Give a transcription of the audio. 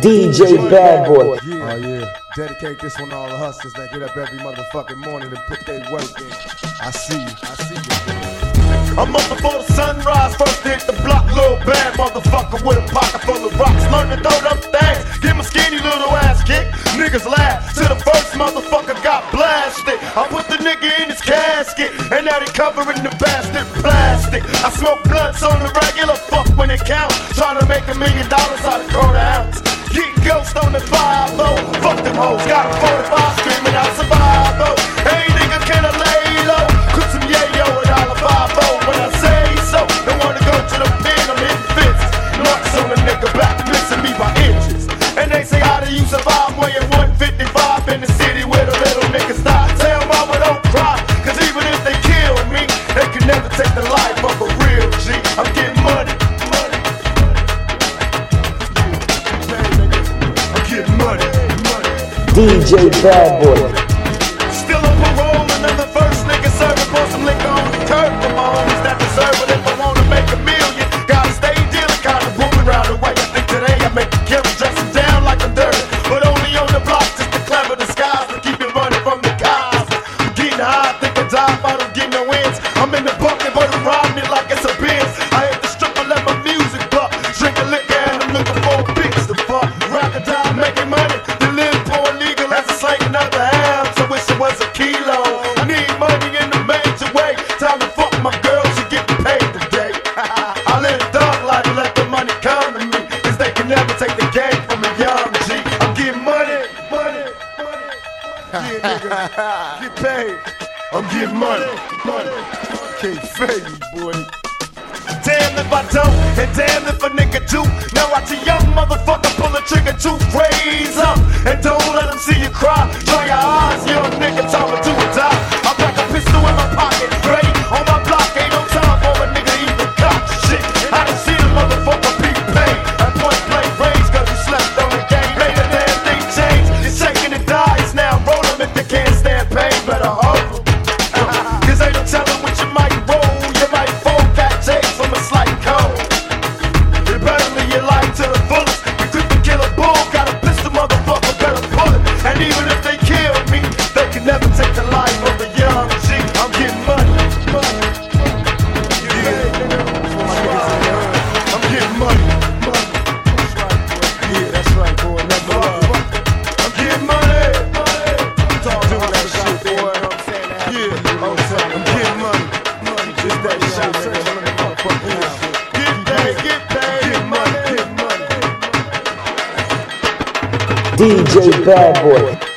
DJ Bad Boy. Yeah. Oh yeah. Dedicate this one to all the hustlers that get up every motherfucking morning to put their work in. I see you. I'm up before the sunrise, first to hit the block, little bad motherfucker with a pocket full of rocks. Learn to throw them things, get my skinny little ass kicked. Niggas laugh till the first motherfucker got blasted. I put the nigga in his casket, and now they covering the bastard plastic. I smoke blunts on the regular, fuck when it counts. Trying to make $1 million out of quarter ounce. Get ghost on the 5-0, fuck them hoes. Got a 45 screaming out survival. Hey nigga, can I lay low? Cook some yayo and $5 when I say so. Don't wanna go to the pen, I'm hitting fists. Knocks on the nigga back, missing me by inches. And they say how do you survive weighing 155 in the city where the little niggas die? Tell mama don't cry, cause even if they kill me, they can never take the life of a real G. I'm getting money. DJ Bad Boy. Still on parole, another first nigga serving for some liquor on the curb for my homies that deserve it. If I wanna make $1 million, gotta stay dealing, kinda moving around the way. I think today I make the killer dressing down like I'm dirty, but only on the block just to clever disguise to keep it running from the cops. I'm getting high, think I die if I don't get no ends. I'm in the bucket, but I'm riding it like it's a Benz. I hit the strip, I let my music buck, drinking liquor and I'm looking for a bitch to fuck. Rock and die, making money. Another half, so wish it was a kilo. I need money in a major way. Time to fuck my girl, she getting paid today. I live dark life, let the money come to me, cause they can never take the game from a young G. I'm getting money. Yeah, nigga, get paid. I'm getting money. Can't fade me, boy. Damn if I don't, and damn if a nigga do. Now watch a young motherfucker pull a trigger to raise up. And don't let them see you cry. Dry your eyes, young nigga, time to do or die. I pack a pistol in my pocket, ready on my block. Ain't no time for a nigga to even cock shit. I done see the motherfucker be paid. At point blank range, cause you slept on the game. Made a damn thing change. You're shaking and dies now. Roll them if you can't stand pain. Better hold them. Cause ain't no telling what you might roll. You might fold cat takes from a slight cold. You better live your life to the fullest. You couldn't kill a bull, got a pistol, motherfucker, better pull it. And even if they kill me, they can never take the life of a young G. I'm getting money. Yeah, I'm getting money. Yeah, that's right, boy. Never I'm getting money. Talk to that shit, boy. Yeah, I'm getting money. Just that shit. Get paid, get money. DJ Bad Boy.